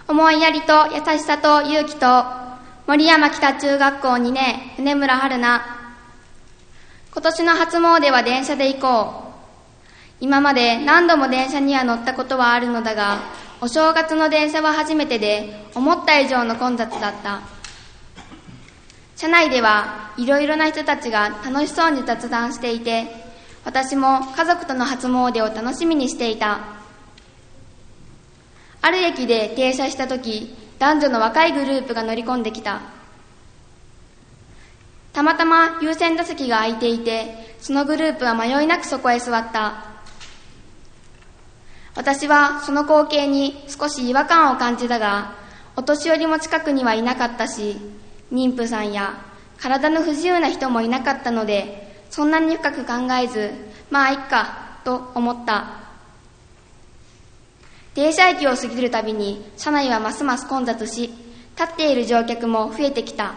思いやりと優しさと勇気と、森山北中学校2年、船村春菜。今年の初詣は電車で行こう。今まで何度も電車には乗ったことはあるのだが、お正月の電車は初めてで、思った以上の混雑だった。車内ではいろいろな人たちが楽しそうに雑談していて、私も家族との初詣を楽しみにしていた。ある駅で停車したとき、男女の若いグループが乗り込んできた。たまたま優先座席が空いていて、そのグループは迷いなくそこへ座った。私はその光景に少し違和感を感じたが、お年寄りも近くにはいなかったし、妊婦さんや体の不自由な人もいなかったので、そんなに深く考えず、まあいっかと思った。停車駅を過ぎるたびに車内はますます混雑し、立っている乗客も増えてきた。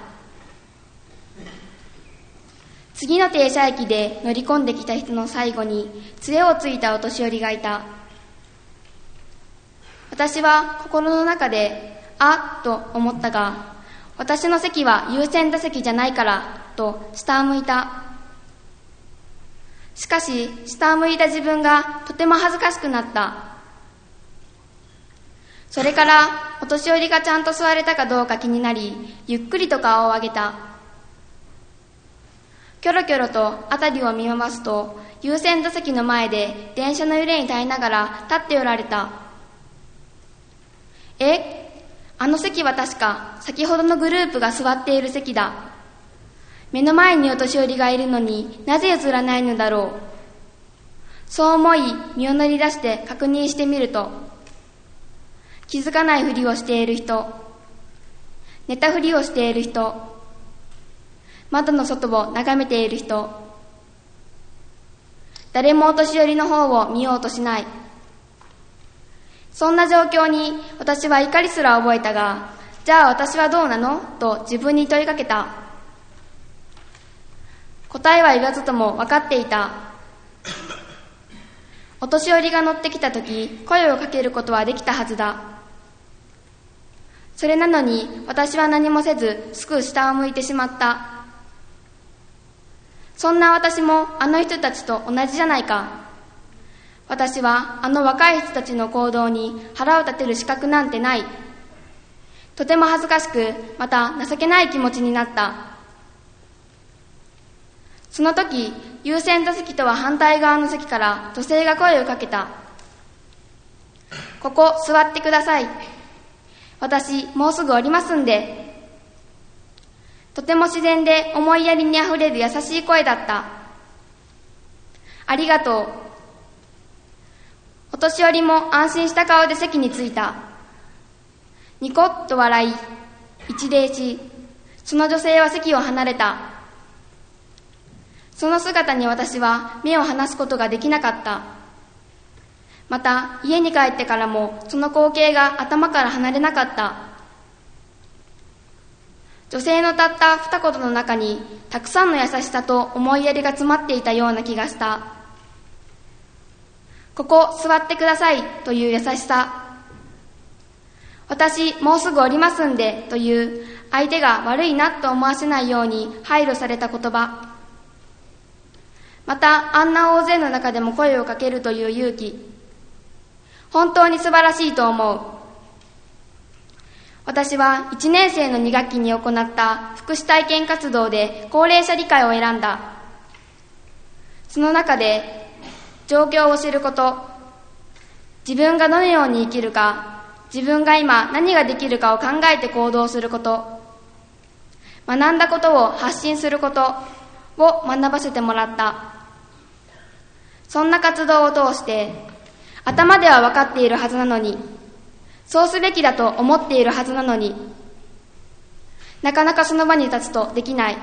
次の停車駅で乗り込んできた人の最後に杖をついたお年寄りがいた。私は心の中であっと思ったが、私の席は優先座席じゃないからと下を向いた。しかし下を向いた自分がとても恥ずかしくなった。それからお年寄りがちゃんと座れたかどうか気になり、ゆっくりと顔を上げた。キョロキョロと辺りを見回すと、優先座席の前で電車の揺れに耐えながら立っておられた。あの席は確か先ほどのグループが座っている席だ。目の前にお年寄りがいるのになぜ譲らないのだろう。そう思い身を乗り出して確認してみると、気づかないふりをしている人、寝たふりをしている人、窓の外を眺めている人、誰もお年寄りの方を見ようとしない。そんな状況に私は怒りすら覚えたが、じゃあ私はどうなのと自分に問いかけた。答えは言わずとも分かっていた。お年寄りが乗ってきたとき、声をかけることはできたはずだ。それなのに私は何もせず、すぐ下を向いてしまった。そんな私もあの人たちと同じじゃないか。私はあの若い人たちの行動に腹を立てる資格なんてない。とても恥ずかしく、また情けない気持ちになった。その時、優先座席とは反対側の席から女性が声をかけた。ここ座ってください。私もうすぐ降りますんで。とても自然で思いやりにあふれる優しい声だった。ありがとう。お年寄りも安心した顔で席に着いた。ニコッと笑い、一礼し、その女性は席を離れた。その姿に私は目を離すことができなかった。また家に帰ってからもその光景が頭から離れなかった。女性のたった二言の中にたくさんの優しさと思いやりが詰まっていたような気がした。ここ座ってくださいという優しさ。私もうすぐ降りますんでという相手が悪いなと思わせないように配慮された言葉。またあんな大勢の中でも声をかけるという勇気。本当に素晴らしいと思う。私は1年生の2学期に行った福祉体験活動で高齢者理解を選んだ。その中で状況を知ること、自分がどのように生きるか、自分が今何ができるかを考えて行動すること、学んだことを発信することを学ばせてもらった。そんな活動を通して頭では分かっているはずなのに、そうすべきだと思っているはずなのに、なかなかその場に立つとできない。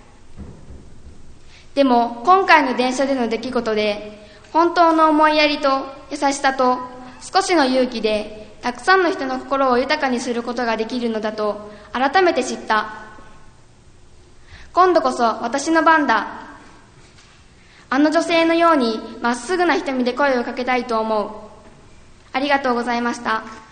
でも今回の電車での出来事で、本当の思いやりと優しさと少しの勇気でたくさんの人の心を豊かにすることができるのだと改めて知った。今度こそ私の番だ。あの女性のようにまっすぐな瞳で声をかけたいと思う。ありがとうございました。